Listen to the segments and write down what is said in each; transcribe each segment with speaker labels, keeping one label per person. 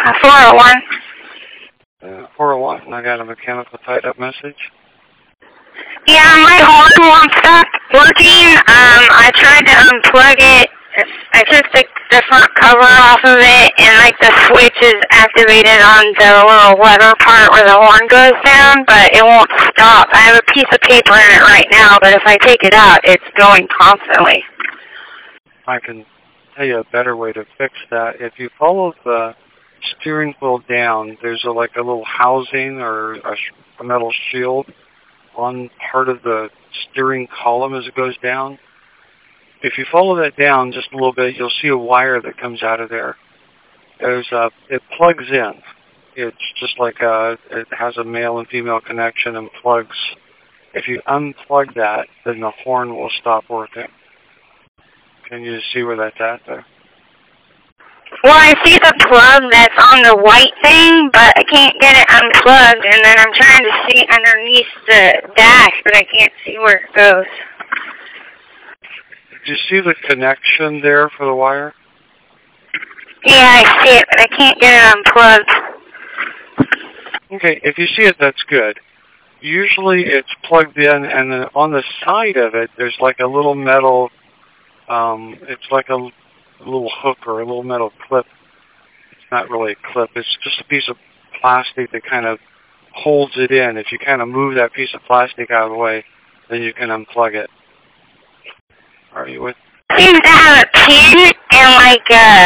Speaker 1: 401.
Speaker 2: 401, I got a mechanical tied-up message.
Speaker 1: Yeah, my horn won't stop working. I tried to unplug it. I took the front cover off of it, and like the switch is activated on the little lever part where the horn goes down, but it won't stop. I have a piece of paper in it right now, but if I take it out, it's going constantly.
Speaker 2: I can tell you a better way to fix that. If you follow the steering wheel down, there's like a little housing or a metal shield on part of the steering column as it goes down. If you follow that down just a little bit, you'll see a wire that comes out of there. It plugs in. It's just like it has a male and female connection and plugs. If you unplug that, then the horn will stop working. Can you see where that's at there?
Speaker 1: Well, I see the plug that's on the white thing, but I can't get it unplugged, and then I'm trying to see underneath the dash, but I can't see where it goes.
Speaker 2: Do you see the connection there for the wire?
Speaker 1: Yeah, I see it, but I can't get it unplugged.
Speaker 2: Okay, if you see it, that's good. Usually it's plugged in, and then on the side of it, there's like a little metal, it's like a little hook or a little metal clip. It's not really a clip. It's just a piece of plastic that kind of holds it in. If you kind of move that piece of plastic out of the way, then you can unplug it. Are you with?
Speaker 1: Seems to have a pin and like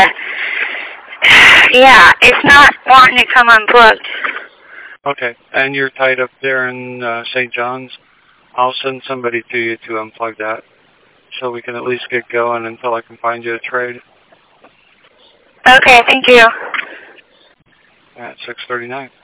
Speaker 1: yeah, it's not wanting to come unplugged.
Speaker 2: Okay, and you're tied up there in St. John's. I'll send somebody to you to unplug that so we can at least get going until I can find you a trade.
Speaker 1: Okay, thank you.
Speaker 2: At 6:39.